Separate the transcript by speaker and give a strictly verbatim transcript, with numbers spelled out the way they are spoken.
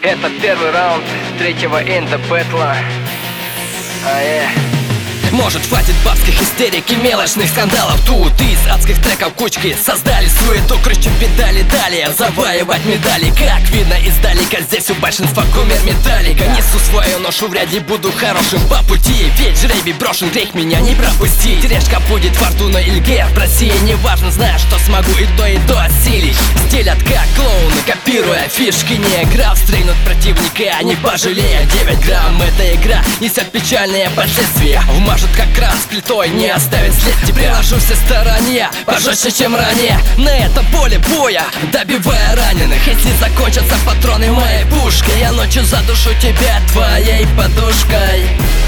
Speaker 1: Это первый раунд третьего инда бэтла. А, yeah.
Speaker 2: Может, хватит бабских истерик и мелочных скандалов. Тут из адских треков кучки создали суету, кричим педали, далее завоевать медали. Как видно издалека, здесь у большинства кумир металлика. Несу свою ношу, вряд ли буду хорошим по пути, ведь жребий брошен, грех меня не пропустить. Решка будет фортуна или герб России, неважно, знаю, что смогу и то, и то осилить. Стилят как клоуны, копируя фишки, не игра, встрянут противника, не пожалея. Девять грамм, эта игра несет печальные последствия. Вмажет как кран с плитой, не оставит след тебя. Приложу все старания, пожестче, чем ранее, на этом поле боя, добивая раненых. Если закончатся патроны моей пушкой, я ночью задушу тебя твоей подушкой.